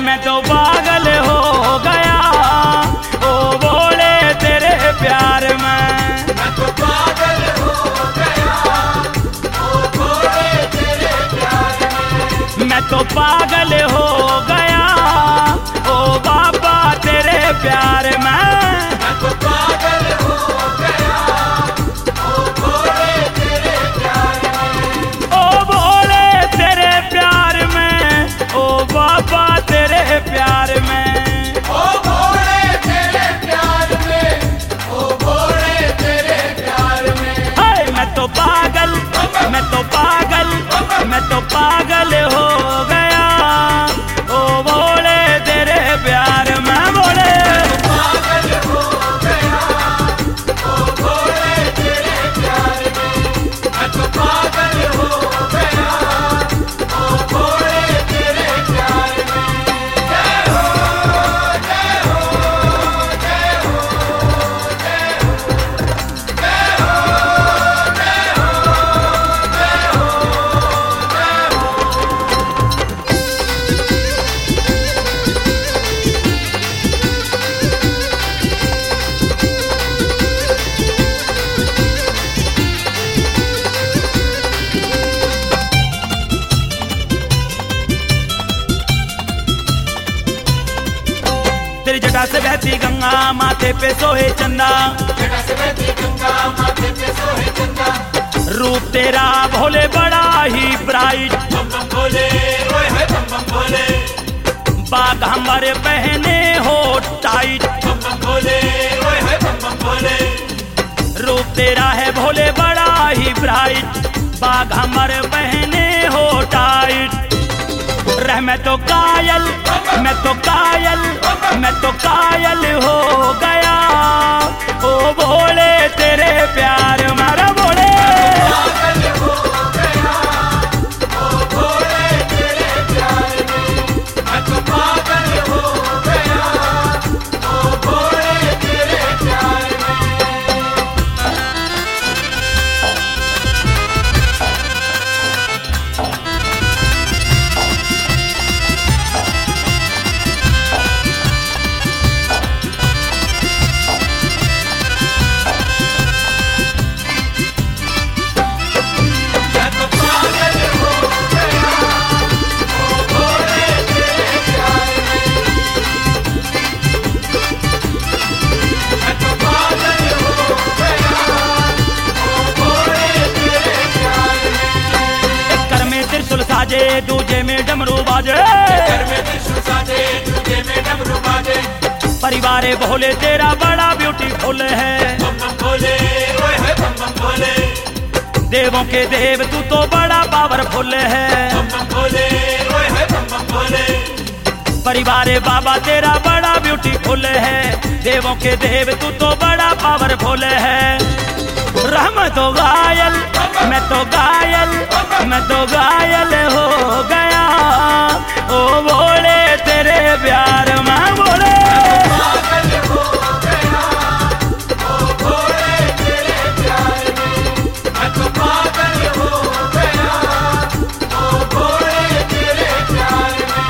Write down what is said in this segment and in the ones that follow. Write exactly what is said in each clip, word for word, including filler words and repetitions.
मैं तो पागल हो गया ओ भोले तेरे प्यार में। मैं तो पागल हो गया ओ भोले तेरे प्यार में। मैं तो पागल हो गया ओ बाबा तेरे प्यार में। मैं तो पागल हो गया ओ भोले तेरे प्यार में। ओ भोले तेरे प्यार में ओ बाबा तेरे प्यार में। ओ भोले तेरे प्यार में ओ भोले तेरे प्यार में। हाय मैं तो पागल मैं तो पागल मैं तो पागल हो गया ओ भोले तेरे प्यार में। भोले पागल हो गया ओ भोले तेरे प्यार में। मैं तो पागल हो गया ओ भोले तेरे प्यार में। जय हो जय हो जय हो जय हो जय हो जय हो जय हो जय हो। तेरी जटा से बहती गंगा माथे पे सोहे चंदा। जटा से बहती गंगा माथे पे सोहे चंदा। रूप तेरा भोले बड़ा ही ब्राइट। बम बम भोले ओए होए बम बम भोले। बाग हमारे पहने हो टाइट। बम बम भोले ओए होए बम बम भोले। रूप तेरा है भोले बड़ा ही ब्राइट। बाग हमारे पहने हो टाइट। रह मैं तो कायल मैं तो कायल मैं तो कायल हो गया ओ भोले तेरे प्यार मारा। भोले पागल हो गया ओ भोले तेरे प्यार में। मैं तो पागल हो गया ओ भोले तेरे प्यार में। मैं तो पागल हो गया ओ भोले तेरे प्यार में। मैं तो पागल हो गया ओ भोले तेरे प्यार में। एक कर में त्रिशूल साजे दूजे में डमरू बाजे। घर में त्रिशूल साजे दूजे में डमरू बाजे। परिवार भोले तेरा बड़ा ब्यूटीफुल है। बम बम भोले ओए होए बम बम भोले। देवों के देव तू तो बड़ा पावरफुल है। बम बम भोले ओए होए बम बम भोले। परिवार बाबा तेरा बड़ा ब्यूटीफुल है। देवों के देव तू तो बड़ा पावरफुल है। रहम तो घायल मैं तो घायल मैं तो घायल हो गया ओ भोले तेरे प्यार में। भोले पागल हो गया ओ भोले तेरे प्यार में। मैं तो पागल हो गया ओ भोले तेरे प्यार में।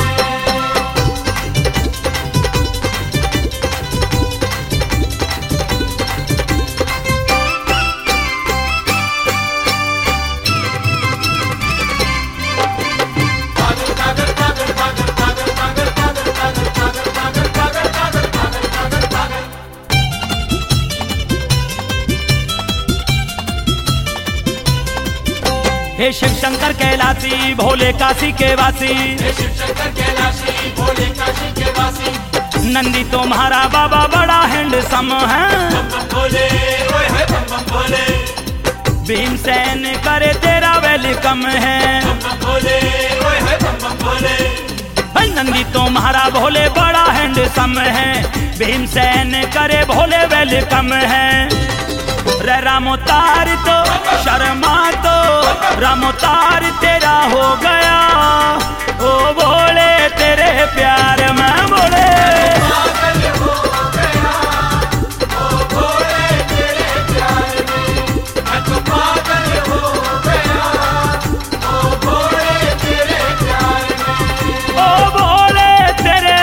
पागल पागल पागल पागल पागल पागल पागल पागल पागल पागल पागल पागल पागल पागल पागल। हे शिव शंकर कैलासी भोले काशी के वासी। हे शिव शंकर कैलाशी भोले काशी के वासी। नंदी तुम्हारा बाबा बड़ा हैंडसम है। बम बम भोले ओए होए बम बम भोले। भीमसेन करे तेरा वेलकम है। बम बम भोले ओए होए बम बम भोले। भाई नंदी तुम्हारा भोले बड़ा हैंडसम है। भीमसेन करे भोले वेलकम है। रे रामोतार तो शर्मा तो रामोतार तेरा हो गया ओ भोले तेरे प्यार में। भोले पागल हो गया ओ भोले तेरे प्यार में। मैं तो पागल हो गया ओ भोले तेरे प्यार में। ओ भोले तेरे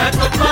मैं तो